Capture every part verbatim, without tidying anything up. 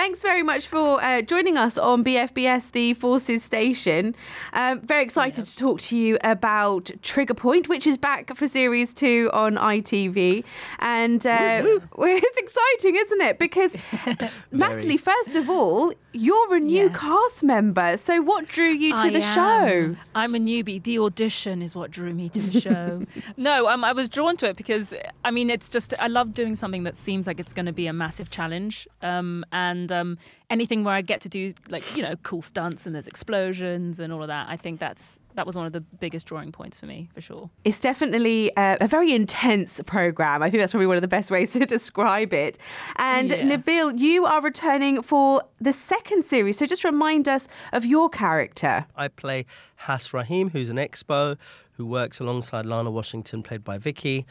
thanks very much for uh, joining us on B F B S, the Forces Station. Um, very excited yeah. to talk to you about Trigger Point, which is back for series two on I T V. And uh, it's exciting, isn't it? Because, Natalie, first of all, you're a new yes. cast member. So what drew you to I the am. show? I'm a newbie. The audition is what drew me to the show. no, um, I was drawn to it because, I mean, it's just, I love doing something that seems like it's going to be a massive challenge. Um, and um, anything where I get to do, like, you know, cool stunts and there's explosions and all of that, I think that's that was one of the biggest drawing points for me, for sure. It's definitely a, a very intense programme. I think that's probably one of the best ways to describe it. And yeah. Nabil, you are returning for the second series. So just remind us of your character. I play Has Rahim, who's an expo who works alongside Lana Washington, played by Vicky.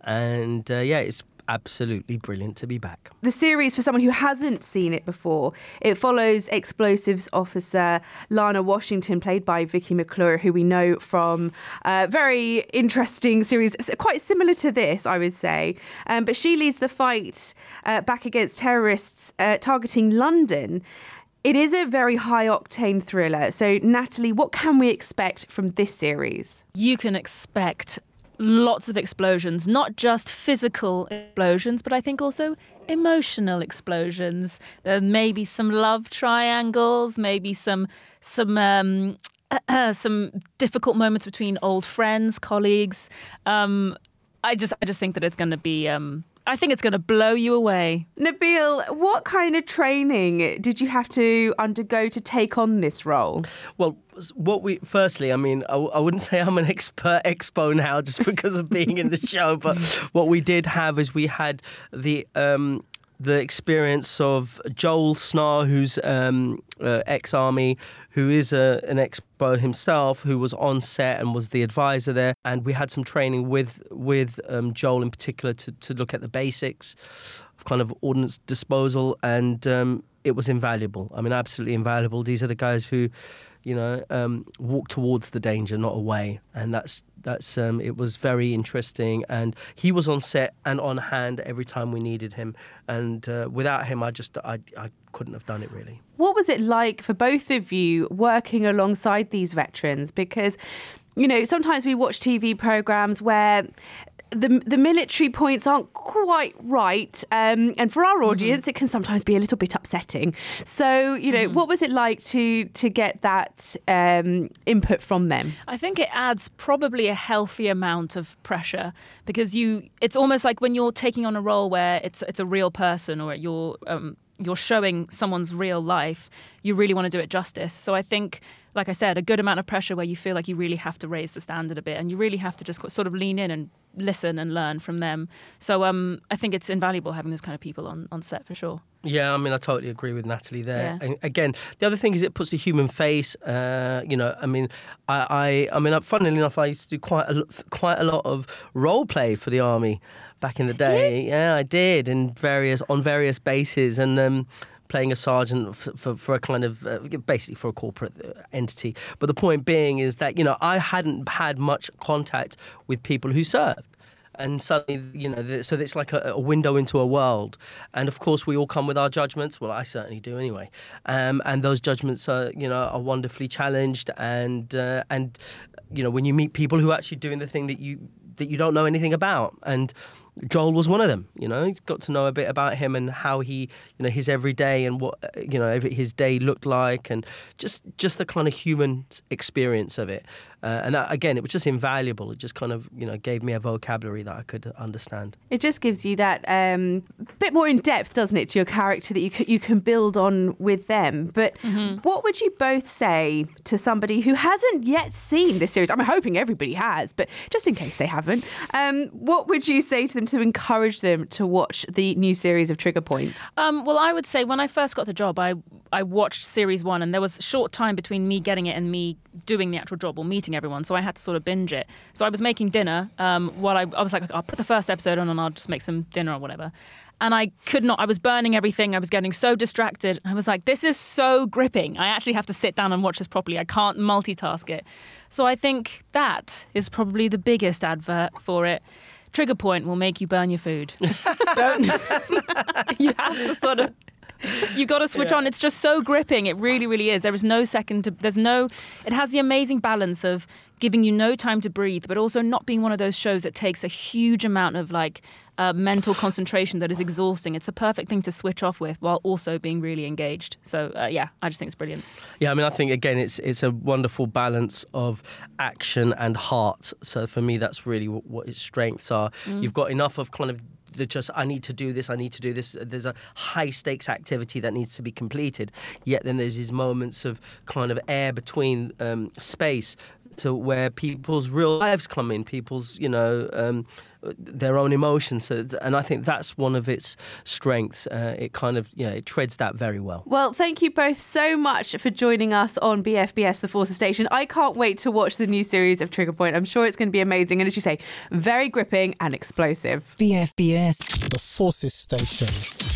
And uh, yeah, it's absolutely brilliant to be back. The series, for someone who hasn't seen it before, it follows explosives officer Lana Washington, played by Vicky McClure, who we know from a very interesting series, quite similar to this, I would say. Um, but she leads the fight uh, back against terrorists uh, targeting London. It is a very high-octane thriller. So, Natalie, what can we expect from this series? You can expect lots of explosions, not just physical explosions, but I think also emotional explosions. There may be some love triangles, maybe some some um, uh, some difficult moments between old friends, colleagues. Um, I just I just think that it's going to be. Um, I think it's going to blow you away. Nabil, what kind of training did you have to undergo to take on this role? Well, what we firstly, I mean, I, I wouldn't say I'm an expert expo now just because of being in the show, but what we did have is we had the um, the experience of Joel Snar, who's um, uh, ex-army, who is a, an expo himself, who was on set and was the advisor there. And we had some training with with um, Joel in particular to, to look at the basics of kind of ordnance disposal. And um, it was invaluable. I mean, absolutely invaluable. These are the guys who, you know, um, walk towards the danger, not away. And that's, that's um, it was very interesting. And he was on set and on hand every time we needed him. And uh, without him, I just, I, I couldn't have done it, really. What was it like for both of you working alongside these veterans? Because, you know, sometimes we watch T V programmes where the the military points aren't quite right. Um, and for our audience, mm-hmm. it can sometimes be a little bit upsetting. So, you know, mm-hmm. what was it like to to get that um, input from them? I think it adds probably a healthy amount of pressure because you it's almost like when you're taking on a role where it's it's a real person or you're um, you're showing someone's real life, you really want to do it justice. So I think, like I said, a good amount of pressure where you feel like you really have to raise the standard a bit and you really have to just sort of lean in and listen and learn from them. So um, I think it's invaluable having those kind of people on, on set for sure. Yeah, I mean, I totally agree with Natalie there. Yeah. And again, the other thing is it puts a human face. Uh, you know, I mean, I, I, I mean, funnily enough, I used to do quite a, quite a lot of role play for the army back in the day. Yeah, I did in various on various bases and. Um, playing a sergeant for, for, for a kind of, uh, basically for a corporate entity. But the point being is that, you know, I hadn't had much contact with people who served. And suddenly, you know, so it's like a, a window into a world. And of course, we all come with our judgments. Well, I certainly do anyway. Um, and those judgments are, you know, are wonderfully challenged. And, uh, and you know, when you meet people who are actually doing the thing that you that you don't know anything about. And Joel was one of them, you know, he's got to know a bit about him and how he, you know, his everyday and what, you know, his day looked like and just, just the kind of human experience of it. Uh, and that, again, it was just invaluable. It just kind of, you know, gave me a vocabulary that I could understand. It just gives you that um, bit more in depth, doesn't it, to your character that you can, you can build on with them. But mm-hmm. what would you both say to somebody who hasn't yet seen this series? I'm hoping everybody has, but just in case they haven't, um, what would you say to them to encourage them to watch the new series of Trigger Point? Um, well, I would say when I first got the job, I I watched series one and there was a short time between me getting it and me doing the actual job or meeting everyone. So I had to sort of binge it. So I was making dinner um, while I, I was like, I'll put the first episode on and I'll just make some dinner or whatever. And I could not, I was burning everything. I was getting so distracted. I was like, this is so gripping. I actually have to sit down and watch this properly. I can't multitask it. So I think that is probably the biggest advert for it. Trigger Point will make you burn your food. Don't. You have to sort of You got to switch Yeah. on. It's just so gripping. It really, really is. There is no second to, there's no, it has the amazing balance of giving you no time to breathe, but also not being one of those shows that takes a huge amount of like uh, mental concentration that is exhausting. It's the perfect thing to switch off with while also being really engaged. So uh, yeah, I just think it's brilliant. Yeah, I mean, I think, again, it's it's a wonderful balance of action and heart. So for me, that's really what, what its strengths are. Mm. You've got enough of kind of the just, I need to do this, I need to do this. There's a high stakes activity that needs to be completed. Yet then there's these moments of kind of air between um, space, so where people's real lives come in, people's, you know, um, their own emotions. So, and I think that's one of its strengths. Uh, it kind of, you know, it treads that very well. Well, thank you both so much for joining us on B F B S The Forces Station. I can't wait to watch the new series of Trigger Point. I'm sure it's going to be amazing. And as you say, very gripping and explosive. B F B S The Forces Station.